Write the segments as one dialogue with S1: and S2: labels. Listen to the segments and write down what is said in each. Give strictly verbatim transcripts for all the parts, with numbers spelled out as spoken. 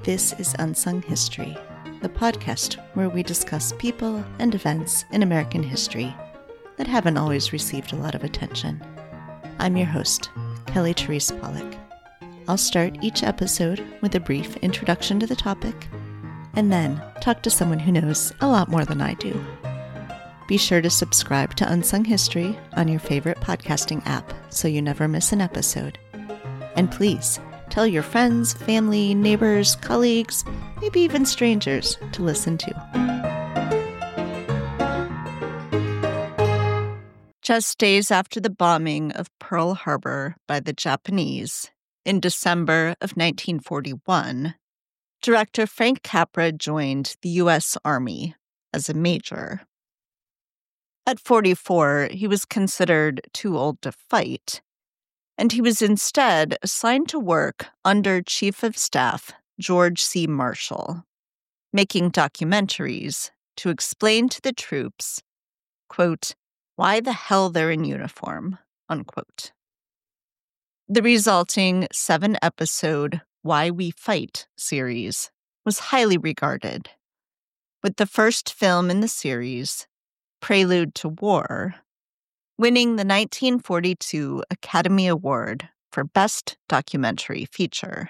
S1: This is Unsung History, the podcast where we discuss people and events in American history that haven't always received a lot of attention. I'm your host, Kelly Therese Pollock. I'll start each episode with a brief introduction to the topic, and then talk to someone who knows a lot more than I do. Be sure to subscribe to Unsung History on your favorite podcasting app so you never miss an episode. And please, tell your friends, family, neighbors, colleagues, maybe even strangers to listen to. Just days after the bombing of Pearl Harbor by the Japanese in December of nineteen forty-one, director Frank Capra joined the U S Army as a major. At forty-four, he was considered too old to fight, and he was instead assigned to work under Chief of Staff George C. Marshall, making documentaries to explain to the troops, quote, why the hell they're in uniform, unquote. The resulting seven-episode Why We Fight series was highly regarded, with the first film in the series, Prelude to War, winning the nineteen forty-two Academy Award for Best Documentary Feature.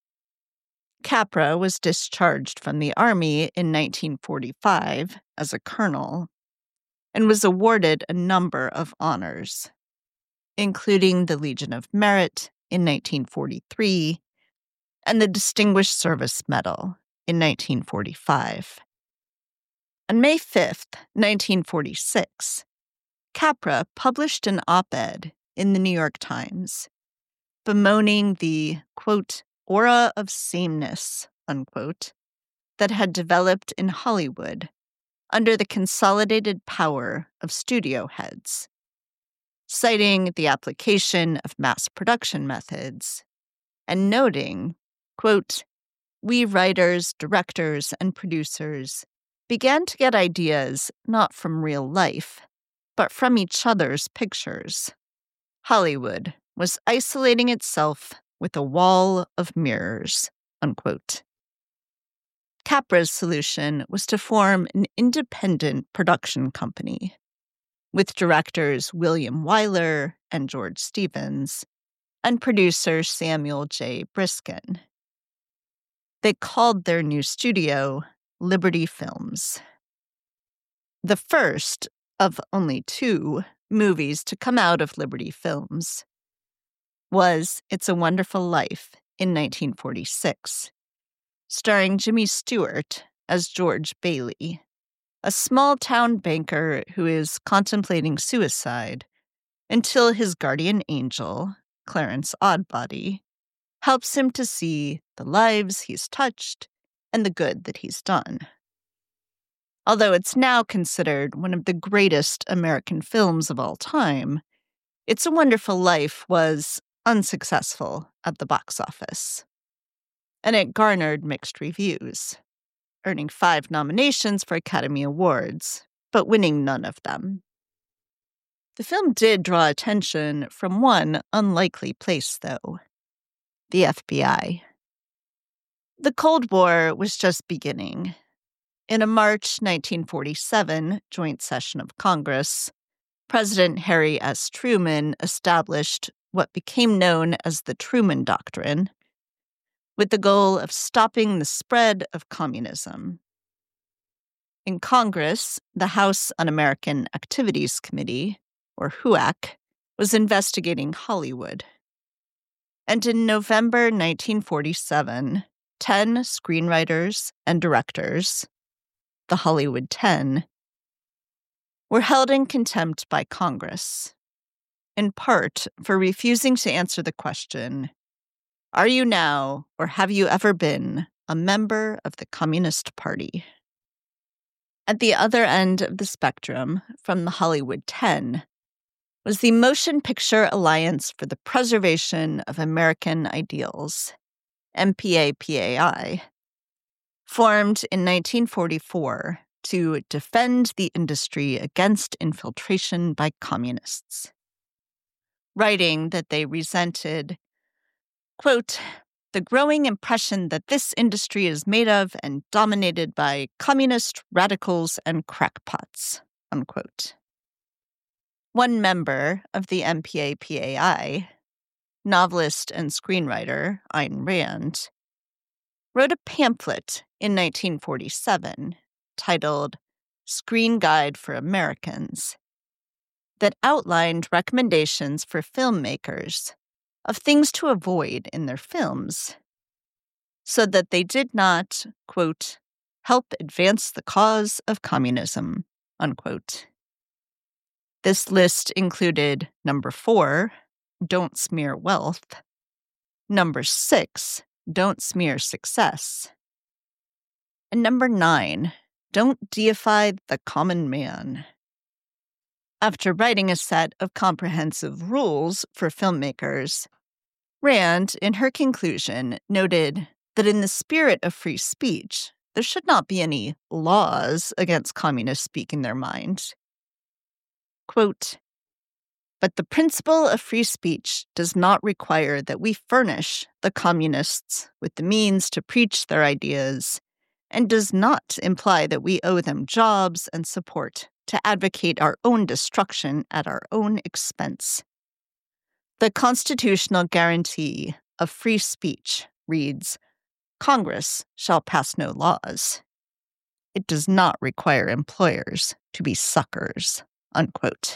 S1: Capra was discharged from the Army in nineteen forty-five as a colonel and was awarded a number of honors, including the Legion of Merit in nineteen forty-three and the Distinguished Service Medal in nineteen forty-five. On May fifth, nineteen forty-six, Capra published an op-ed in the New York Times, bemoaning the, quote, aura of sameness, unquote, that had developed in Hollywood under the consolidated power of studio heads, citing the application of mass production methods, and noting, quote, we writers, directors, and producers began to get ideas not from real life, but from each other's pictures. Hollywood was isolating itself with a wall of mirrors, unquote. Capra's solution was to form an independent production company with directors William Wyler and George Stevens and producer Samuel J. Briskin. They called their new studio Liberty Films. The first of only two movies to come out of Liberty Films was It's a Wonderful Life in nineteen forty-six, starring Jimmy Stewart as George Bailey, a small-town banker who is contemplating suicide until his guardian angel, Clarence Oddbody, helps him to see the lives he's touched and the good that he's done. Although it's now considered one of the greatest American films of all time, It's a Wonderful Life was unsuccessful at the box office, and it garnered mixed reviews, earning five nominations for Academy Awards, but winning none of them. The film did draw attention from one unlikely place, though: the F B I. The Cold War was just beginning. In a March nineteen forty-seven joint session of Congress, President Harry S. Truman established what became known as the Truman Doctrine, with the goal of stopping the spread of communism. In Congress, the House Un-American Activities Committee, or HUAC, was investigating Hollywood. And in November nineteen forty-seven, ten screenwriters and directors, the Hollywood Ten, were held in contempt by Congress, in part for refusing to answer the question, are you now, or have you ever been, a member of the Communist Party? At the other end of the spectrum, from the Hollywood Ten, was the Motion Picture Alliance for the Preservation of American Ideals, M P A P A I, formed in nineteen forty-four to defend the industry against infiltration by communists, writing that they resented, quote, the growing impression that this industry is made of and dominated by communist radicals and crackpots, unquote. One member of the M P A P A I, novelist and screenwriter Ayn Rand, wrote a pamphlet in nineteen forty-seven titled Screen Guide for Americans that outlined recommendations for filmmakers of things to avoid in their films so that they did not, quote, help advance the cause of communism, unquote. This list included number four, don't smear wealth, number six, don't smear success, and number nine, don't deify the common man. After writing a set of comprehensive rules for filmmakers, Rand, in her conclusion, noted that in the spirit of free speech, there should not be any laws against communists speaking their minds. Quote, but the principle of free speech does not require that we furnish the communists with the means to preach their ideas, and does not imply that we owe them jobs and support to advocate our own destruction at our own expense. The constitutional guarantee of free speech reads, Congress shall pass no laws. It does not require employers to be suckers, unquote.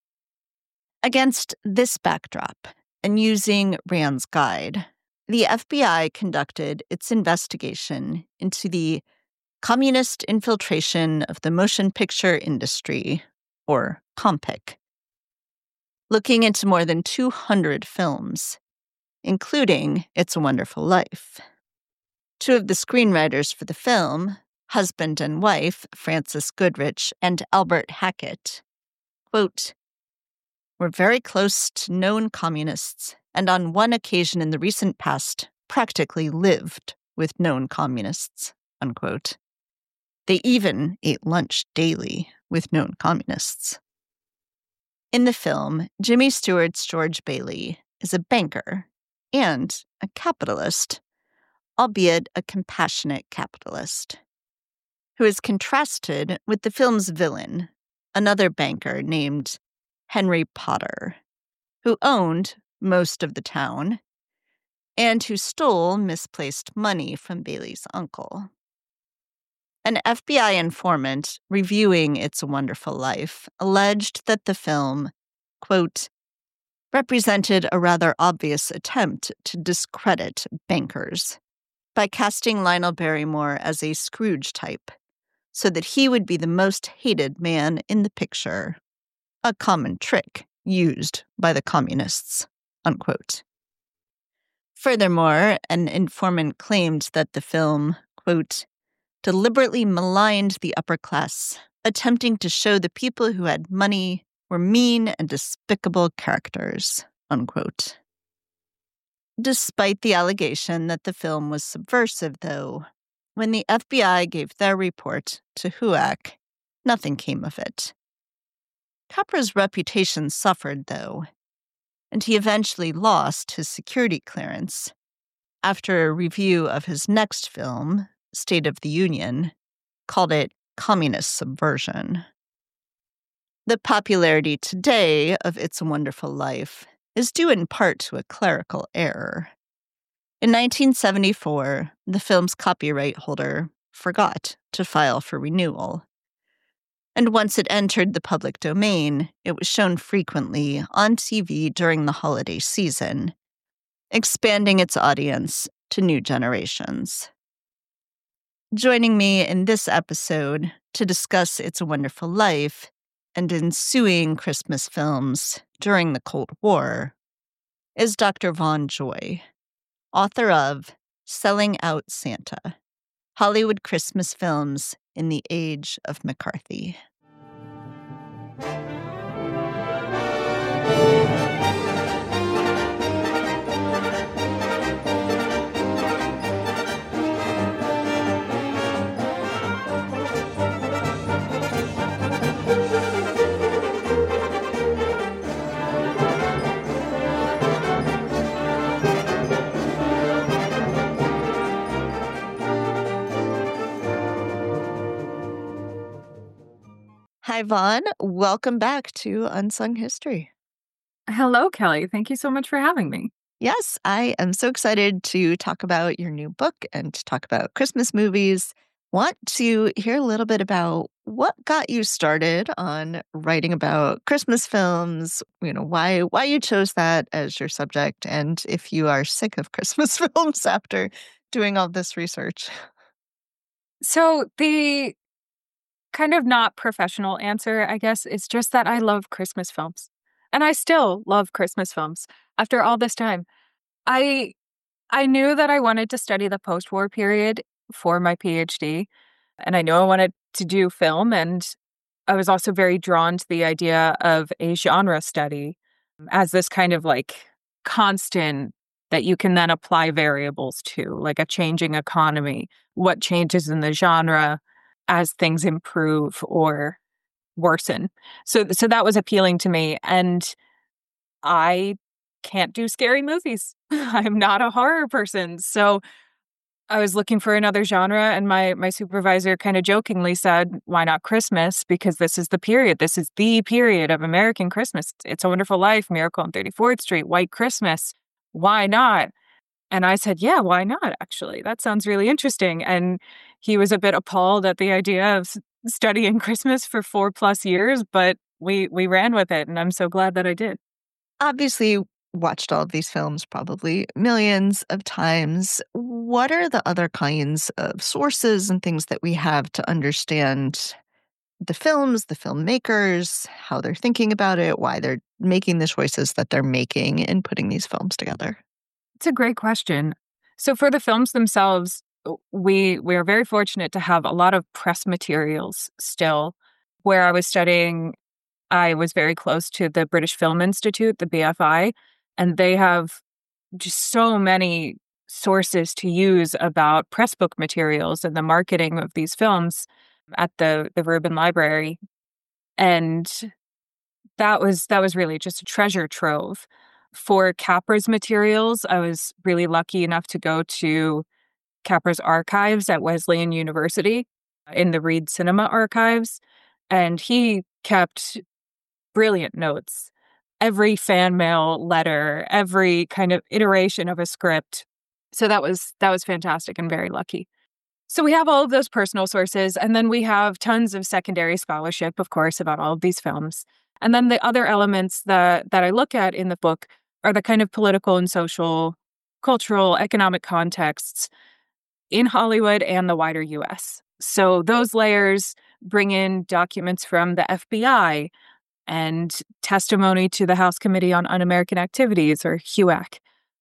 S1: Against this backdrop, and using Rand's guide, the F B I conducted its investigation into the communist infiltration of the motion picture industry, or COMPIC, looking into more than two hundred films, including It's a Wonderful Life. Two of the screenwriters for the film, husband and wife Francis Goodrich and Albert Hackett, quote, were very close to known communists, and on one occasion in the recent past practically lived with known communists, unquote. They even ate lunch daily with known communists. In the film, Jimmy Stewart's George Bailey is a banker and a capitalist, albeit a compassionate capitalist, who is contrasted with the film's villain, another banker named Henry Potter, who owned most of the town and who stole misplaced money from Bailey's uncle. An F B I informant reviewing It's a Wonderful Life alleged that the film, quote, represented a rather obvious attempt to discredit bankers by casting Lionel Barrymore as a Scrooge type so that he would be the most hated man in the picture, a common trick used by the communists, unquote. Furthermore, an informant claimed that the film, quote, deliberately maligned the upper class, attempting to show the people who had money were mean and despicable characters, unquote. Despite the allegation that the film was subversive, though, when the F B I gave their report to H U A C, nothing came of it. Capra's reputation suffered, though, and he eventually lost his security clearance after a review of his next film, State of the Union, called it communist subversion. The popularity today of It's a Wonderful Life is due in part to a clerical error. In nineteen seventy-four, the film's copyright holder forgot to file for renewal. And once it entered the public domain, it was shown frequently on T V during the holiday season, expanding its audience to new generations. Joining me in this episode to discuss It's a Wonderful Life and ensuing Christmas films during the Cold War is Doctor Vaughn Joy, author of Selling Out Santa, Hollywood Christmas Films in the Age of McCarthy. Hi, Vaughn. Welcome back to Unsung History.
S2: Hello, Kelly. Thank you so much for having me.
S1: Yes, I am so excited to talk about your new book and to talk about Christmas movies. Want to hear a little bit about what got you started on writing about Christmas films, you know, why why you chose that as your subject, and if you are sick of Christmas films after doing all this research.
S2: So, the kind of not professional answer, I guess, is just that I love Christmas films. And I still love Christmas films after all this time. I I knew that I wanted to study the post-war period for my PhD, and I knew I wanted to do film, and I was also very drawn to the idea of a genre study as this kind of like constant that you can then apply variables to, like a changing economy, what changes in the genre as things improve or worsen. So so that was appealing to me, and I can't do scary movies. I'm not a horror person. So I was looking for another genre, and my my supervisor kind of jokingly said, "Why not Christmas? Because this is the period. This is the period of American Christmas. It's a Wonderful Life, Miracle on thirty-fourth Street, White Christmas. Why not?" And I said, "Yeah, why not, actually? That sounds really interesting." And he was a bit appalled at the idea of s- studying Christmas for four plus years, but we we ran with it, and I'm so glad that I did.
S1: Obviously, watched all of these films probably millions of times. What are the other kinds of sources and things that we have to understand the films, the filmmakers, how they're thinking about it, why they're making the choices that they're making in putting these films together?
S2: It's a great question. So for the films themselves, w- we we are very fortunate to have a lot of press materials still. Where I was studying, I was very close to the British Film Institute, the B F I, and they have just so many sources to use about press book materials and the marketing of these films at the the Rubin Library. And that was that was really just a treasure trove. For Capra's materials, I was really lucky enough to go to Capra's archives at Wesleyan University in the Reed Cinema Archives, and he kept brilliant notes. Every fan mail letter, every kind of iteration of a script. So that was that was fantastic and very lucky. So we have all of those personal sources, and then we have tons of secondary scholarship, of course, about all of these films. And then the other elements that that I look at in the book are the kind of political and social, cultural, economic contexts in Hollywood and the wider U S. So those layers bring in documents from the F B I and testimony to the House Committee on Un-American Activities, or HUAC.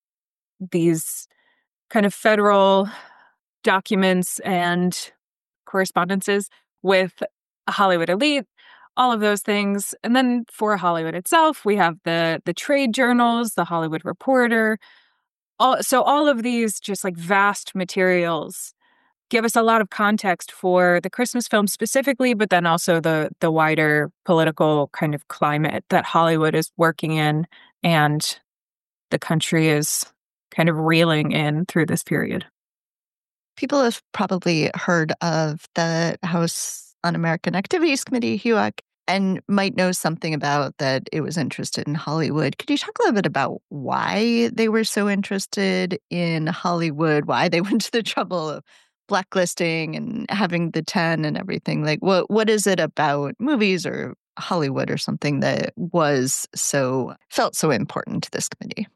S2: These kind of federal documents and correspondences with a Hollywood elite, all of those things. And then for Hollywood itself, we have the the trade journals, the Hollywood Reporter. All, so all of these just like vast materials give us a lot of context for the Christmas film specifically, but then also the the wider political kind of climate that Hollywood is working in and the country is kind of reeling in through this period.
S1: People have probably heard of the House Un-American Activities Committee, HUAC, and might know something about that it was interested in Hollywood. Could you talk a little bit about why they were so interested in Hollywood, why they went to the trouble of blacklisting and having the ten and everything? Like, what what is it about movies or Hollywood or something that was so felt so important to this committee?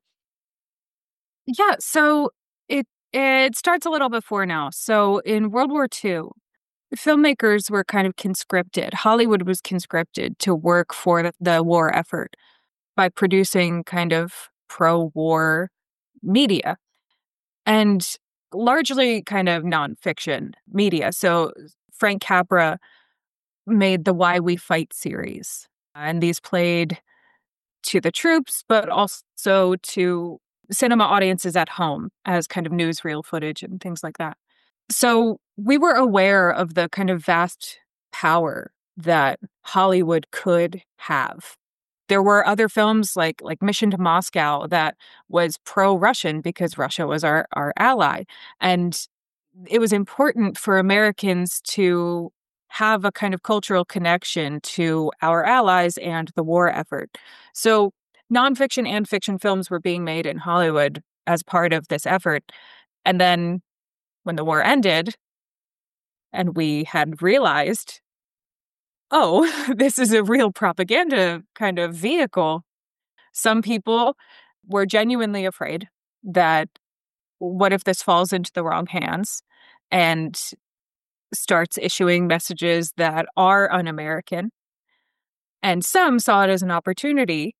S2: Yeah, so it it starts a little before now. So in World War Two, filmmakers were kind of conscripted. Hollywood was conscripted to work for the, the war effort by producing kind of pro-war media and largely kind of nonfiction media. So Frank Capra made the Why We Fight series, and these played to the troops, but also to cinema audiences at home as kind of newsreel footage and things like that. So we were aware of the kind of vast power that Hollywood could have. There were other films like like Mission to Moscow that was pro-Russian because Russia was our, our ally. And it was important for Americans to have a kind of cultural connection to our allies and the war effort. So nonfiction and fiction films were being made in Hollywood as part of this effort. And then when the war ended and we had realized, oh, this is a real propaganda kind of vehicle, some people were genuinely afraid that what if this falls into the wrong hands and starts issuing messages that are un-American. And some saw it as an opportunity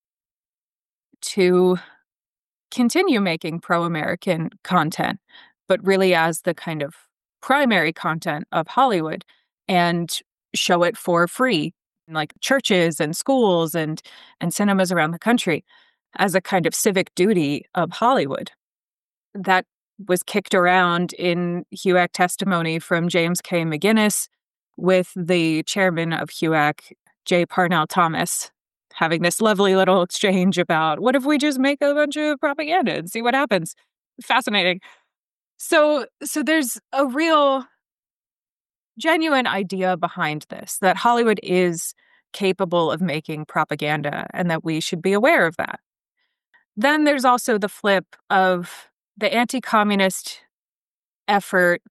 S2: to continue making pro-American content, but really as the kind of primary content of Hollywood and show it for free, like churches and schools and, and cinemas around the country as a kind of civic duty of Hollywood. That was kicked around in H U A C testimony from James K. McGinnis with the chairman of H U A C, J. Parnell Thomas, having this lovely little exchange about what if we just make a bunch of propaganda and see what happens. Fascinating. So, so there's a real genuine idea behind this, that Hollywood is capable of making propaganda and that we should be aware of that. Then there's also the flip of the anti-communist effort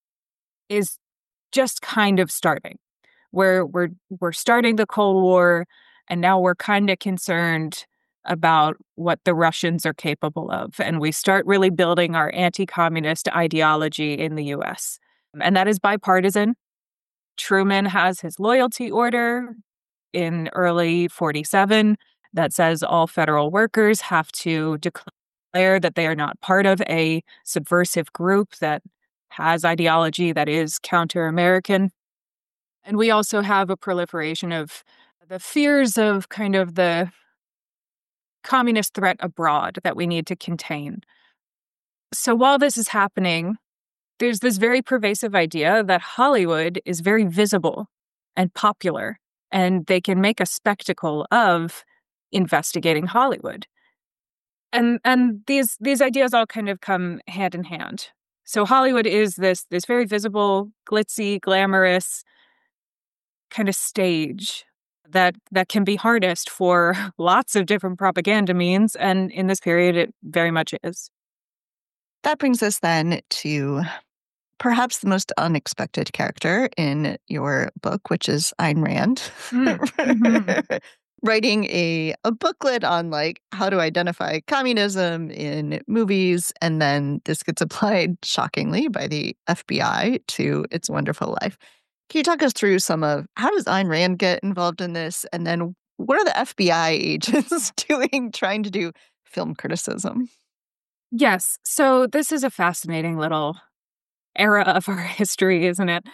S2: is just kind of starting. We're, we're, we're starting the Cold War, and now we're kind of concerned about what the Russians are capable of. And we start really building our anti-communist ideology in the U S. And that is bipartisan. Truman has his loyalty order in early forty-seven that says all federal workers have to declare that they are not part of a subversive group that has ideology that is counter-American. And we also have a proliferation of the fears of kind of the communist threat abroad that we need to contain. So while this is happening, there's this very pervasive idea that Hollywood is very visible and popular, and they can make a spectacle of investigating Hollywood. And and these these ideas all kind of come hand in hand. So Hollywood is this this very visible, glitzy, glamorous kind of stage that that can be harnessed for lots of different propaganda means, and in this period it very much is.
S1: That brings us then to perhaps the most unexpected character in your book, which is Ayn Rand. Mm-hmm. Writing a, a booklet on like how to identify communism in movies, and then this gets applied shockingly by the F B I to It's a Wonderful Life. Can you talk us through some of how does Ayn Rand get involved in this, and then what are the F B I agents doing trying to do film criticism?
S2: Yes, so this is a fascinating little era of our history, isn't it?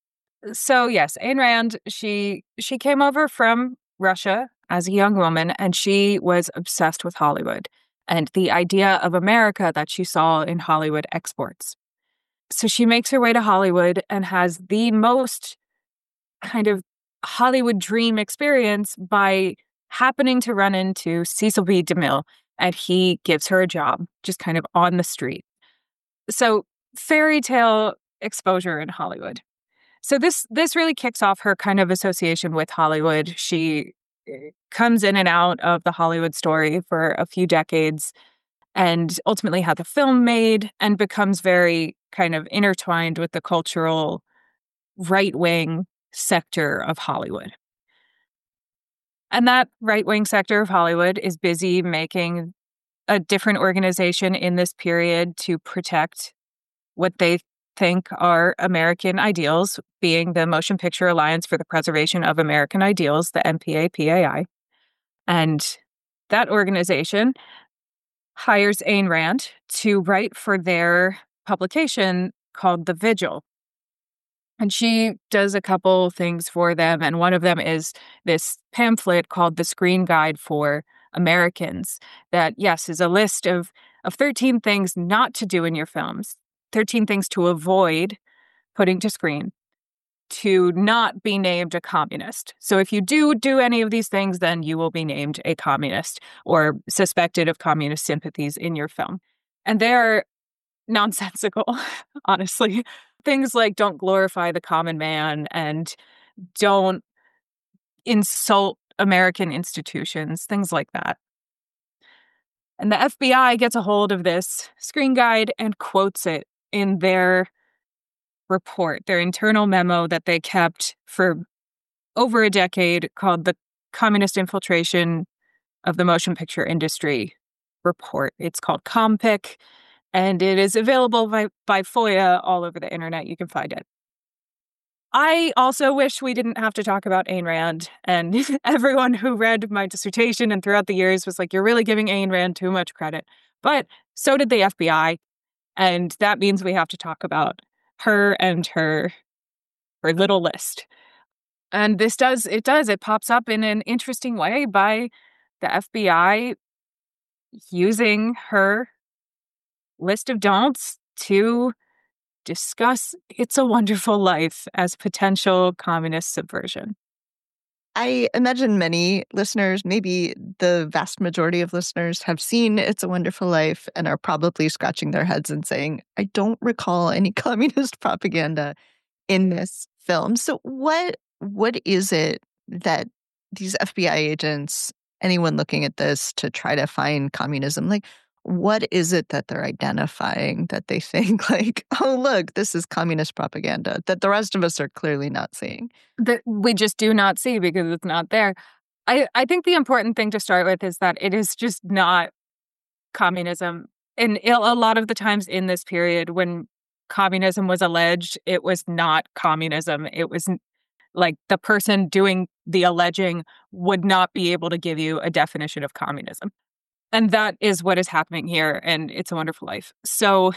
S2: So yes, Ayn Rand, she she came over from Russia as a young woman, and she was obsessed with Hollywood and the idea of America that she saw in Hollywood exports. So she makes her way to Hollywood and has the most kind of Hollywood dream experience by happening to run into Cecil B. DeMille, and he gives her a job just kind of on the street. So fairy tale exposure in Hollywood. So this this really kicks off her kind of association with Hollywood. She comes in and out of the Hollywood story for a few decades and ultimately had the film made and becomes very kind of intertwined with the cultural right-wing sector of Hollywood. And that right-wing sector of Hollywood is busy making a different organization in this period to protect what they think are American ideals, being the Motion Picture Alliance for the Preservation of American Ideals, the M P A P A I. And that organization hires Ayn Rand to write for their publication called The Vigil. And she does a couple things for them, and one of them is this pamphlet called The Screen Guide for Americans that, yes, is a list of, of thirteen things not to do in your films, thirteen things to avoid putting to screen, to not be named a communist. So if you do do any of these things, then you will be named a communist or suspected of communist sympathies in your film. And they're nonsensical, honestly. Things like don't glorify the common man and don't insult American institutions, things like that. And the F B I gets a hold of this screen guide and quotes it in their report, their internal memo that they kept for over a decade, called the Communist Infiltration of the Motion Picture Industry report. It's called ComPic, and it is available by, by FOIA all over the internet. You can find it. I also wish we didn't have to talk about Ayn Rand, and everyone who read my dissertation and throughout the years was like, you're really giving Ayn Rand too much credit. But so did the F B I, and that means we have to talk about her and her, her little list. And this does, it does, it pops up in an interesting way by the F B I using her list of don'ts to discuss It's a Wonderful Life as potential communist subversion.
S1: I imagine many listeners, maybe the vast majority of listeners, have seen It's a Wonderful Life and are probably scratching their heads and saying, I don't recall any communist propaganda in this film. So what what is it that these F B I agents, anyone looking at this to try to find communism, like, what is it that they're identifying that they think like, oh, look, this is communist propaganda that the rest of us are clearly not seeing?
S2: That we just do not see because it's not there. I, I think the important thing to start with is that it is just not communism. And it, a lot of the times in this period when communism was alleged, it was not communism. It was like the person doing the alleging would not be able to give you a definition of communism. And that is what is happening here, and It's a Wonderful Life. So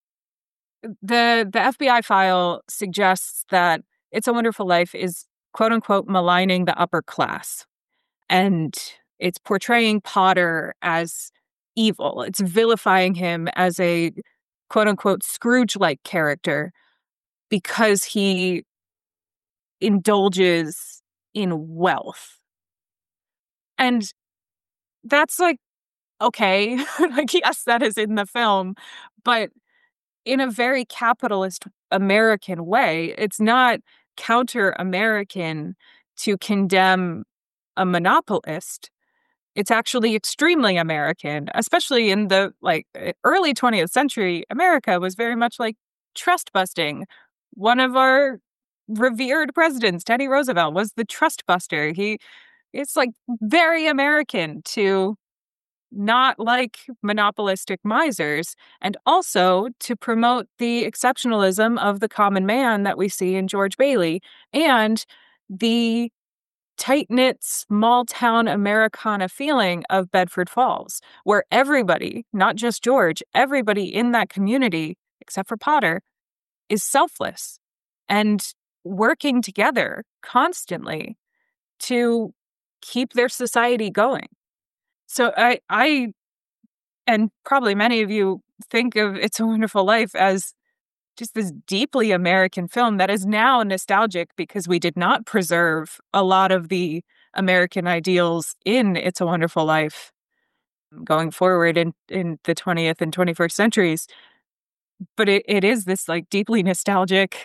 S2: the the F B I file suggests that It's a Wonderful Life is, quote unquote, maligning the upper class. And it's portraying Potter as evil. It's vilifying him as a, quote unquote, Scrooge-like character because he indulges in wealth. And that's like, okay, like, yes, that is in the film, but in a very capitalist American way. It's not counter-American to condemn a monopolist. It's actually extremely American, especially in the like early twentieth century. America was very much like trust busting. One of our revered presidents, Teddy Roosevelt, was the trust buster. He, it's like very American to not like monopolistic misers, and also to promote the exceptionalism of the common man that we see in George Bailey and the tight-knit, small-town Americana feeling of Bedford Falls, where everybody, not just George, everybody in that community, except for Potter, is selfless and working together constantly to keep their society going. So I, I, and probably many of you think of It's a Wonderful Life as just this deeply American film that is now nostalgic because we did not preserve a lot of the American ideals in It's a Wonderful Life going forward in, in the twentieth and twenty-first centuries. But it, it is this like deeply nostalgic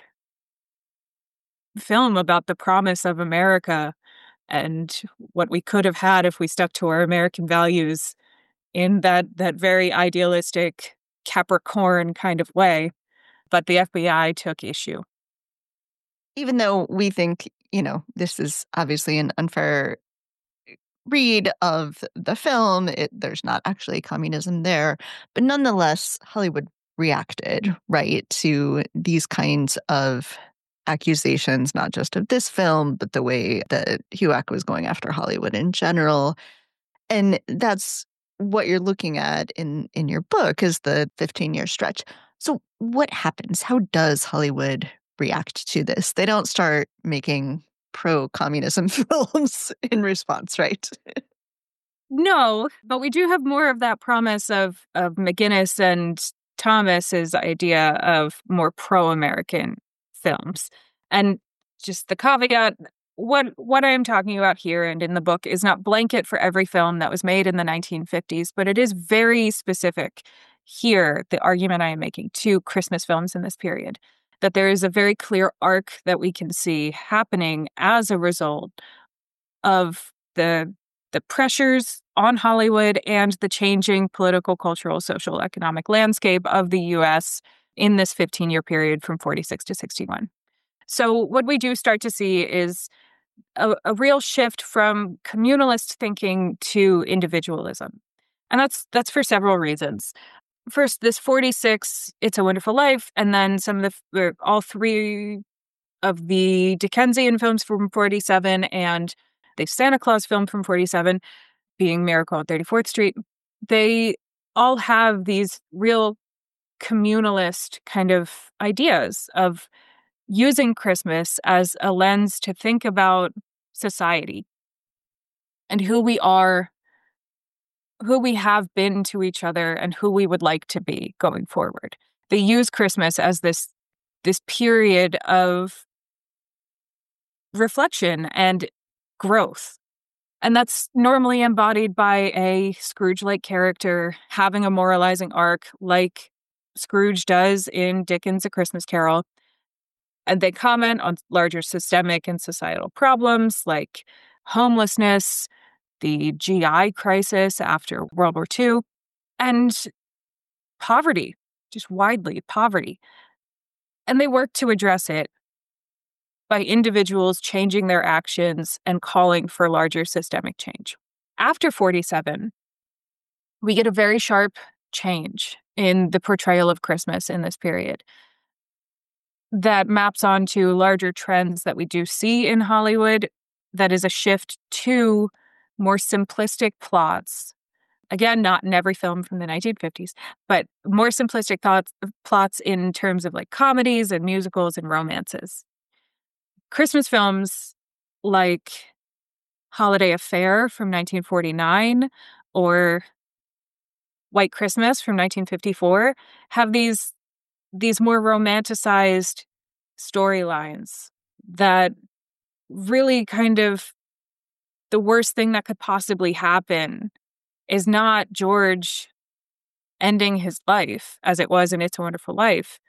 S2: film about the promise of America and what we could have had if we stuck to our American values in that that very idealistic Capricorn kind of way. But the F B I took issue.
S1: Even though we think, you know, this is obviously an unfair read of the film, it, there's not actually communism there. But nonetheless, Hollywood reacted, right, to these kinds of accusations, not just of this film, but the way that HUAC was going after Hollywood in general. And that's what you're looking at in, in your book is the fifteen-year stretch. So what happens? How does Hollywood react to this? They don't start making pro-communism films in response, right?
S2: No, but we do have more of that promise of, of McGinnis and Thomas's idea of more pro-American films. And just the caveat, what what I am talking about here and in the book is not blanket for every film that was made in the nineteen fifties, but it is very specific here, the argument I am making, to Christmas films in this period. that there is a very clear arc that we can see happening as a result of the the pressures on Hollywood and the changing political, cultural, social, economic landscape of the U S in this fifteen-year period from forty-six to sixty-one. So what we do start to see is a, a real shift from communalist thinking to individualism. And that's that's for several reasons. First, this forty-six, It's a Wonderful Life, and then some of the, or all three of the Dickensian films from forty-seven and the Santa Claus film from forty-seven, being Miracle on thirty-fourth Street, they all have these real communalist kind of ideas of using Christmas as a lens to think about society and who we are, who we have been to each other, and who we would like to be going forward. They use Christmas as this this period of reflection and growth. And that's normally embodied by a Scrooge-like character having a moralizing arc like Scrooge does in Dickens' A Christmas Carol. And they comment on larger systemic and societal problems like homelessness, the G I crisis after World War Two, and poverty, just widely poverty. And they work to address it by individuals changing their actions and calling for larger systemic change. After forty-seven, we get a very sharp change in the portrayal of Christmas in this period that maps onto larger trends that we do see in Hollywood. That is a shift to more simplistic plots. Again, not in every film from the nineteen fifties, but more simplistic thoughts, plots in terms of like comedies and musicals and romances. Christmas films like Holiday Affair from nineteen forty-nine or White Christmas from nineteen fifty-four have these these more romanticized storylines that really kind of the worst thing that could possibly happen is not George ending his life as it was in It's a Wonderful Life,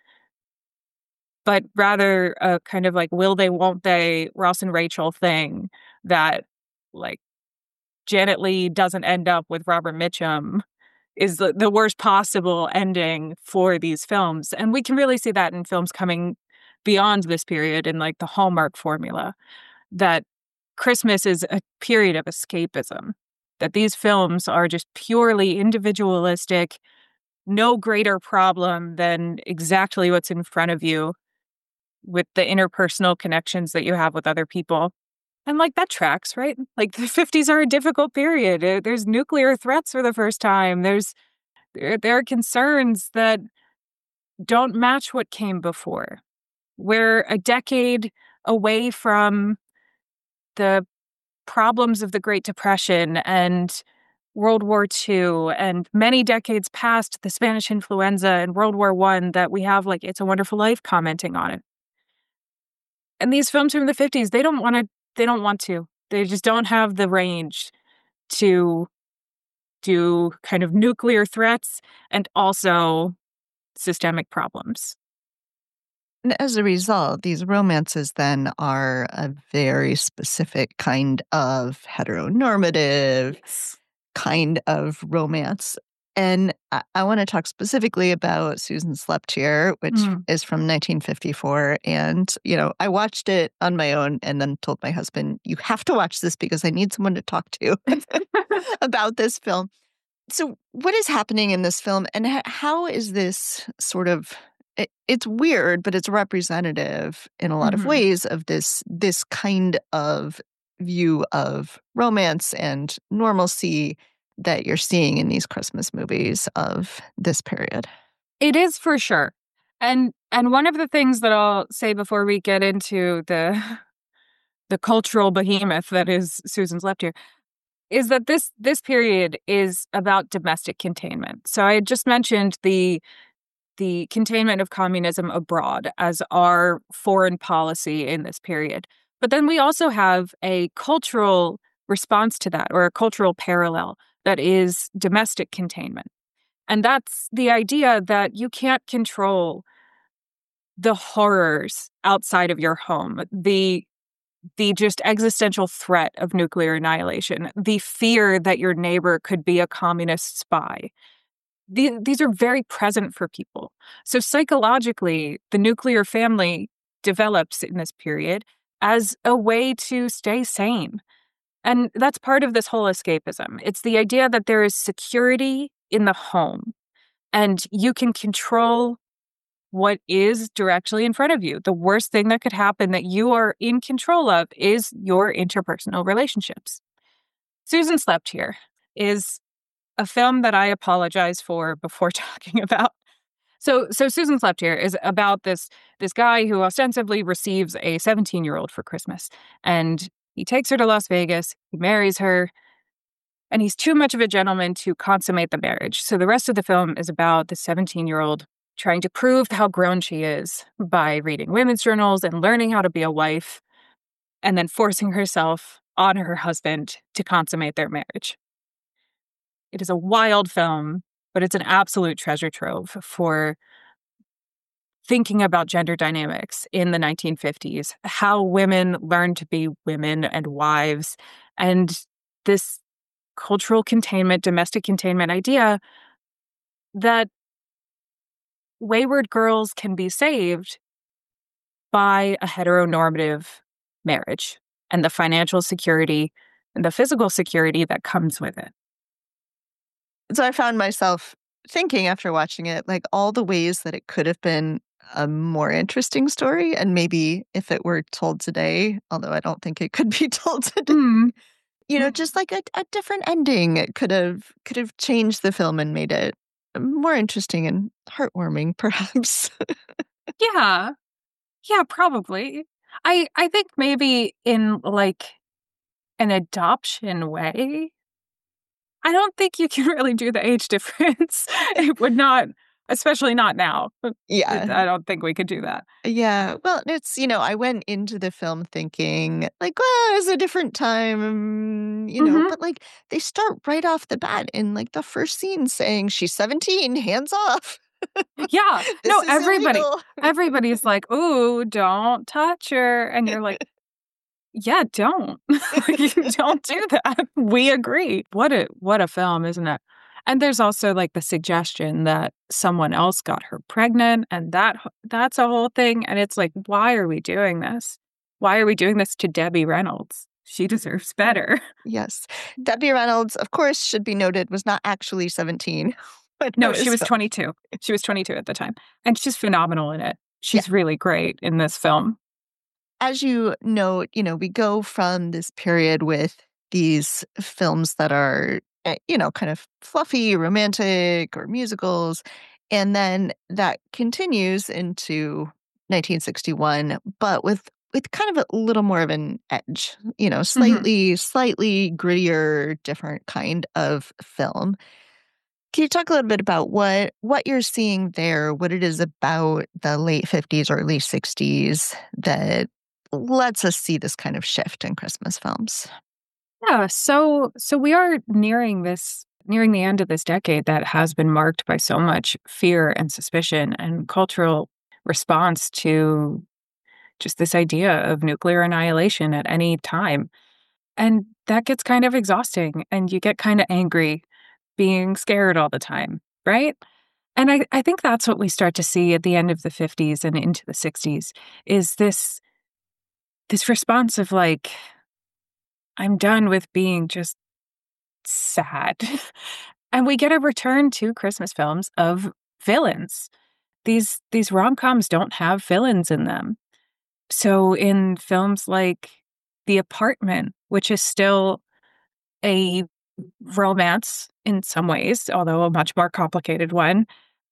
S2: but rather a kind of like will they, won't they, Ross and Rachel thing that like Janet Leigh doesn't end up with Robert Mitchum is the, the worst possible ending for these films. And we can really see that in films coming beyond this period in like the Hallmark formula, that Christmas is a period of escapism, that these films are just purely individualistic, no greater problem than exactly what's in front of you with the interpersonal connections that you have with other people. And like that tracks, right? Like the fifties are a difficult period. There's nuclear threats for the first time. There's there, there are concerns that don't match what came before. We're a decade away from the problems of the Great Depression and World War Two, and many decades past the Spanish influenza and World War One that we have like It's a Wonderful Life commenting on it. And these films from the fifties, they don't want to, they don't want to. They just don't have the range to do kind of nuclear threats and also systemic problems.
S1: And as a result, these romances then are a very specific kind of heteronormative
S2: Yes.
S1: kind of romance. And I, I want to talk specifically about Susan Slept Here, which
S2: Mm.
S1: is from nineteen fifty-four. And, you know, I watched it on my own and then told my husband, you have to watch this because I need someone to talk to about this film. So what is happening in this film, and h- how is this sort of it, it's weird, but it's representative in a lot of
S2: Mhm.
S1: ways of this this kind of view of romance and normalcy that you're seeing in these Christmas movies of this period?
S2: It is for sure. And and one of the things that I'll say before we get into the the cultural behemoth that is Susan Slept Here is that this this period is about domestic containment. So I had just mentioned the the containment of communism abroad as our foreign policy in this period. But then we also have a cultural response to that, or a cultural parallel that is domestic containment. And that's the idea that you can't control the horrors outside of your home, the the just existential threat of nuclear annihilation, the fear that your neighbor could be a communist spy. The, these are very present for people. So psychologically, the nuclear family develops in this period as a way to stay sane. And that's part of this whole escapism. It's the idea that there is security in the home and you can control what is directly in front of you. The worst thing that could happen that you are in control of is your interpersonal relationships. Susan Slept Here is a film that I apologize for before talking about. So, so Susan Slept Here is about this this guy who ostensibly receives a seventeen-year-old for Christmas, and he takes her to Las Vegas, he marries her, and he's too much of a gentleman to consummate the marriage. So the rest of the film is about the seventeen-year-old trying to prove how grown she is by reading women's journals and learning how to be a wife, and then forcing herself on her husband to consummate their marriage. It is a wild film, but it's an absolute treasure trove for thinking about gender dynamics in the nineteen fifties, how women learned to be women and wives, and this cultural containment, domestic containment idea that wayward girls can be saved by a heteronormative marriage and the financial security and the physical security that comes with it.
S1: So I found myself thinking after watching it, like all the ways that it could have been a more interesting story. And maybe if it were told today, although I don't think it could be told today,
S2: Mm.
S1: you know, just like a, a different ending, it could have could have changed the film and made it more interesting and heartwarming, perhaps.
S2: Yeah. Yeah, probably. I I think maybe in like an adoption way, I don't think you can really do the age difference. It would not, especially not now.
S1: Yeah.
S2: I don't think we could do that.
S1: Yeah. Well, it's, you know, I went into the film thinking, like, well, it's a different time, you know,
S2: Hmm.
S1: but like they start right off the bat in like the first scene saying she's seventeen, hands off.
S2: Yeah.
S1: This
S2: No,
S1: is
S2: everybody,
S1: illegal.
S2: everybody's like, ooh, don't touch her. And you're like, yeah, don't. You don't do that. We agree. What a what a film, isn't it? And there's also like the suggestion that someone else got her pregnant and that that's a whole thing. And it's like, why are we doing this? Why are we doing this to Debbie Reynolds? She deserves better.
S1: Yes. Debbie Reynolds, of course, should be noted, was not actually seventeen when it
S2: No, she
S1: was
S2: was
S1: filmed.
S2: twenty-two. She was twenty-two at the time. And she's phenomenal in it.
S1: Yeah.
S2: She's really great in this film.
S1: As you note, you know, we go from this period with these films that are, eh, you know, kind of fluffy, romantic, or musicals. And then that continues into nineteen sixty-one, but with with kind of a little more of an edge, you know,
S2: Mhm.
S1: slightly, slightly grittier, different kind of film. Can you talk a little bit about what what you're seeing there, what it is about the late fifties or early sixties that lets us see this kind of shift in Christmas films?
S2: Yeah, so so we are nearing this nearing the end of this decade that has been marked by so much fear and suspicion and cultural response to just this idea of nuclear annihilation at any time. And that gets kind of exhausting and you get kind of angry being scared all the time, right? And I, I think that's what we start to see at the end of the fifties and into the sixties is this this response of like, I'm done with being just sad. And we get a return to Christmas films of villains. These these rom-coms don't have villains in them. So in films like The Apartment, which is still a romance in some ways, although a much more complicated one,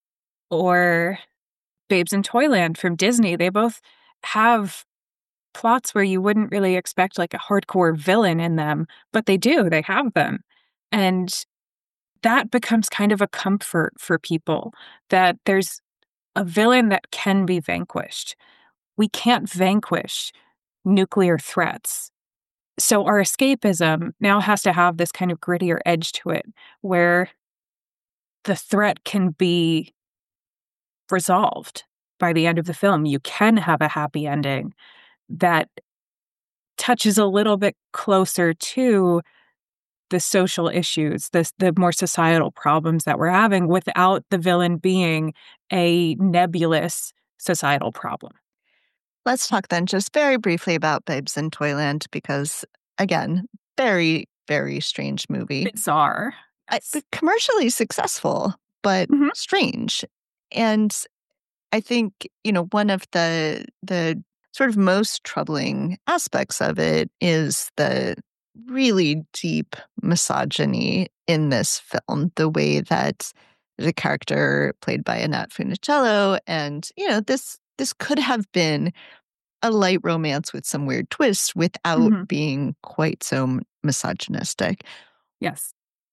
S2: or Babes in Toyland from Disney, they both have plots where you wouldn't really expect like a hardcore villain in them, but they do, they have them. And that becomes kind of a comfort for people that there's a villain that can be vanquished. We can't vanquish nuclear threats. So our escapism now has to have this kind of grittier edge to it where the threat can be resolved. by the end of the film, you can have a happy ending that touches a little bit closer to the social issues, the, the more societal problems that we're having without the villain being a nebulous societal problem.
S1: Let's talk then just very briefly about Babes in Toyland because, again, very, very strange movie.
S2: Bizarre.
S1: I, commercially successful, but
S2: mm-hmm.
S1: strange. And I think, you know, one of the the sort of most troubling aspects of it is the really deep misogyny in this film, the way that the character played by Annette Funicello, and, you know, this this could have been a light romance with some weird twists without
S2: mm-hmm.
S1: being quite so misogynistic.
S2: Yes.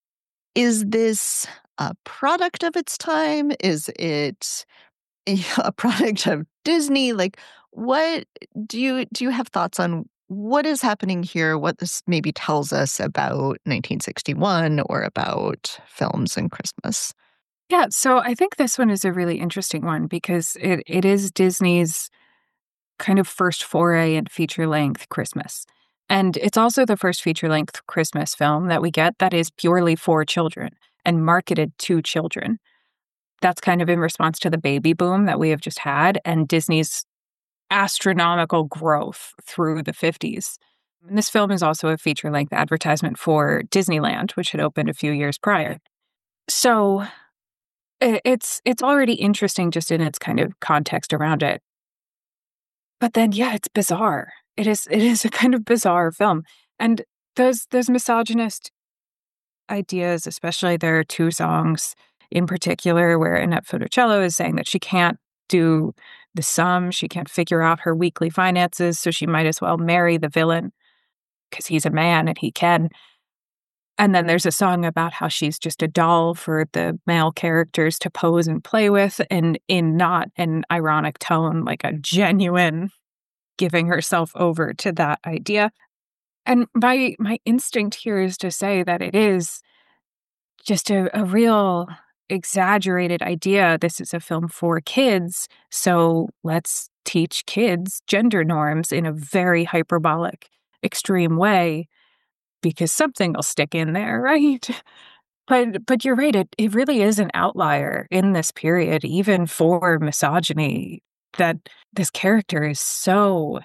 S1: Is this a product of its time? Is it a product of Disney? Like, what do you do you have thoughts on what is happening here, what this maybe tells us about nineteen sixty-one or about films and Christmas?
S2: Yeah, so I think this one is a really interesting one because it, it is Disney's kind of first foray into feature-length Christmas. And it's also the first feature-length Christmas film that we get that is purely for children and marketed to children. That's kind of in response to the baby boom that we have just had and Disney's astronomical growth through the fifties. And this film is also a feature-length advertisement for Disneyland, which had opened a few years prior. So it's it's already interesting just in its kind of context around it. But then, yeah, it's bizarre. It is it is a kind of bizarre film. And those those misogynist ideas, especially there are two songs in particular where Annette Funicello is saying that she can't do the sum, she can't figure out her weekly finances, so she might as well marry the villain because he's a man and he can. And then there's a song about how she's just a doll for the male characters to pose and play with, and in not an ironic tone, like a genuine giving herself over to that idea. And my my instinct here is to say that it is just a, a real exaggerated idea. This is a film for kids, so let's teach kids gender norms in a very hyperbolic, extreme way, because something will stick in there, right? But but you're right, it, it really is an outlier in this period, even for misogyny, that this character is so,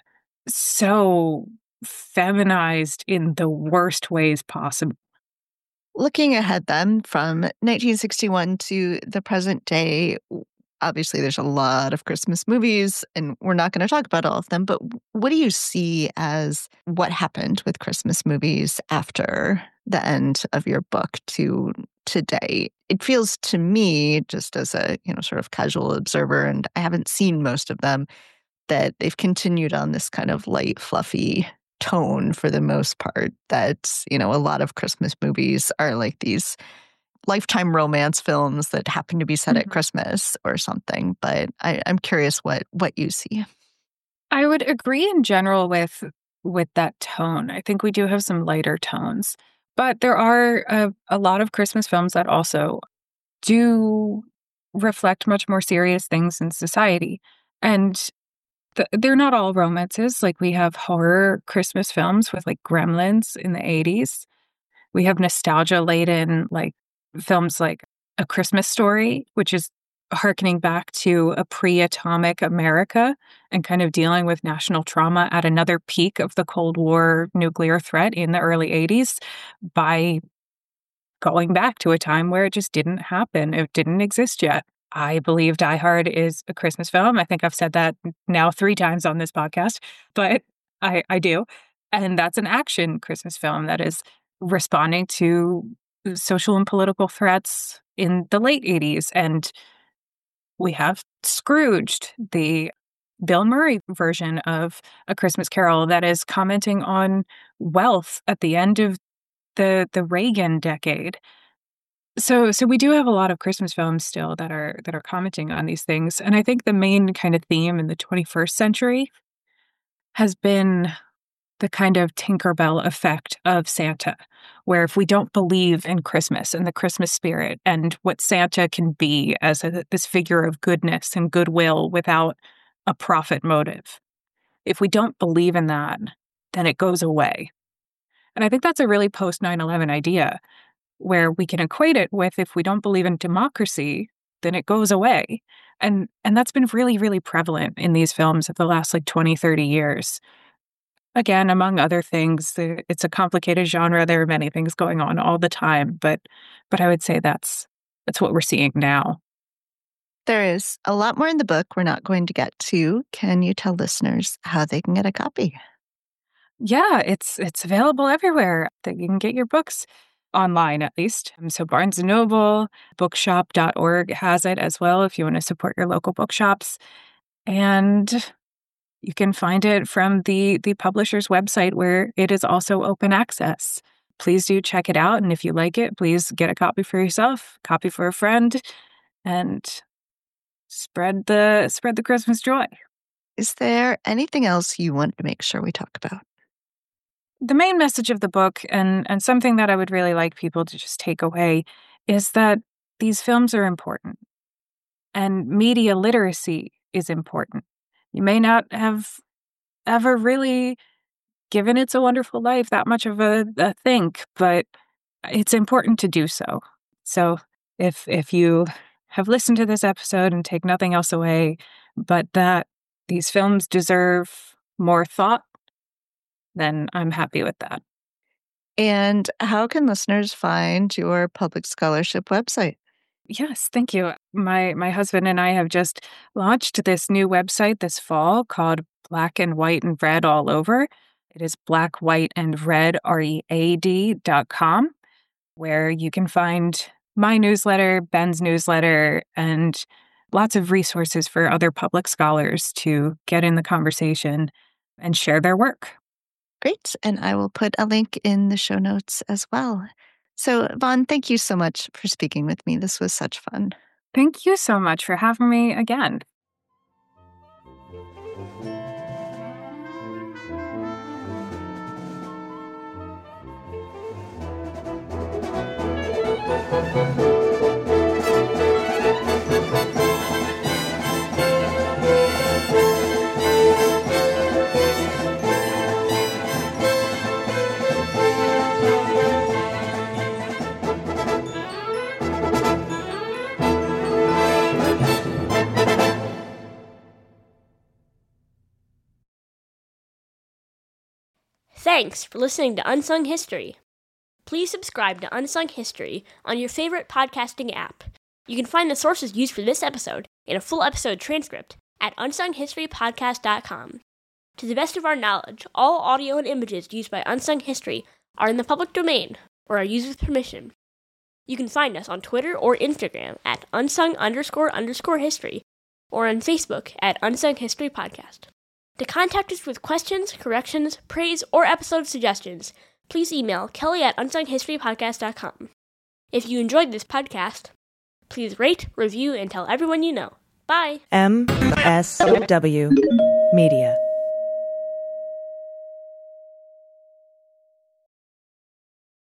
S2: so feminized in the worst ways possible.
S1: Looking ahead then from nineteen sixty-one to the present day, obviously there's a lot of Christmas movies and we're not going to talk about all of them, but what do you see as what happened with Christmas movies after the end of your book to today? It feels to me, just as a, you know, sort of casual observer, and I haven't seen most of them, that they've continued on this kind of light, fluffy tone for the most part, that, you know, a lot of Christmas movies are like these Lifetime romance films that happen to be set mm-hmm. at Christmas or something. But I, I'm curious what what you see.
S2: I would agree in general with with that tone. I think we do have some lighter tones, but there are a, a lot of Christmas films that also do reflect much more serious things in society. And th- they're not all romances. Like we have horror Christmas films with like Gremlins in the eighties. We have nostalgia-laden like films like A Christmas Story, which is harkening back to a pre-atomic America and kind of dealing with national trauma at another peak of the Cold War nuclear threat in the early eighties by going back to a time where it just didn't happen. It didn't exist yet. I believe Die Hard is a Christmas film. I think I've said that now three times on this podcast, but I, I do. And that's an action Christmas film that is responding to social and political threats in the late eighties. And we have Scrooged, the Bill Murray version of A Christmas Carol that is commenting on wealth at the end of the the Reagan decade. So so we do have a lot of Christmas films still that are that are commenting on these things. And I think the main kind of theme in the twenty-first century has been the kind of Tinkerbell effect of Santa, where if we don't believe in Christmas and the Christmas spirit and what Santa can be as a, this figure of goodness and goodwill without a profit motive, if we don't believe in that, then it goes away. And I think that's a really post nine eleven idea, where we can equate it with if we don't believe in democracy, then it goes away. And and that's been really, really prevalent in these films of the last like twenty, thirty years. Again, among other things, it's a complicated genre. There are many things going on all the time, but but I would say that's that's what we're seeing now.
S1: There is a lot more in the book we're not going to get to. Can you tell listeners how they can get a copy?
S2: Yeah, it's it's available everywhere that you can get your books, online at least. So Barnes and Noble, bookshop dot org has it as well if you want to support your local bookshops. And you can find it from the, the publisher's website where it is also open access. Please do check it out. And if you like it, please get a copy for yourself, copy for a friend, and spread the spread the Christmas joy.
S1: Is there anything else you want to make sure we talk about?
S2: The main message of the book, and, and something that I would really like people to just take away, is that these films are important. And media literacy is important. You may not have ever really given It's a Wonderful Life that much of a, a think, but it's important to do so. So if if you have listened to this episode and take nothing else away, but that these films deserve more thought, then I'm happy with that.
S1: And how can listeners find your public scholarship website?
S2: Yes, thank you. My my husband and I have just launched this new website this fall called Black and White and Red All Over. It is black, white, and red, R E A D dot com, where you can find my newsletter, Ben's newsletter, and lots of resources for other public scholars to get in the conversation and share their work.
S1: Great. And I will put a link in the show notes as well. So, Vaughn, thank you so much for speaking with me. This was such fun.
S2: Thank you so much for having me again.
S3: Thanks for listening to Unsung History. Please subscribe to Unsung History on your favorite podcasting app. You can find the sources used for this episode and a full episode transcript at unsung history podcast dot com. To the best of our knowledge, all audio and images used by Unsung History are in the public domain or are used with permission. You can find us on Twitter or Instagram at unsung underscore underscore history or on Facebook at Unsung History Podcast. To contact us with questions, corrections, praise, or episode suggestions, please email Kelly at unsung history podcast dot com. If you enjoyed this podcast, please rate, review, and tell everyone you know. Bye!
S4: M S W Media.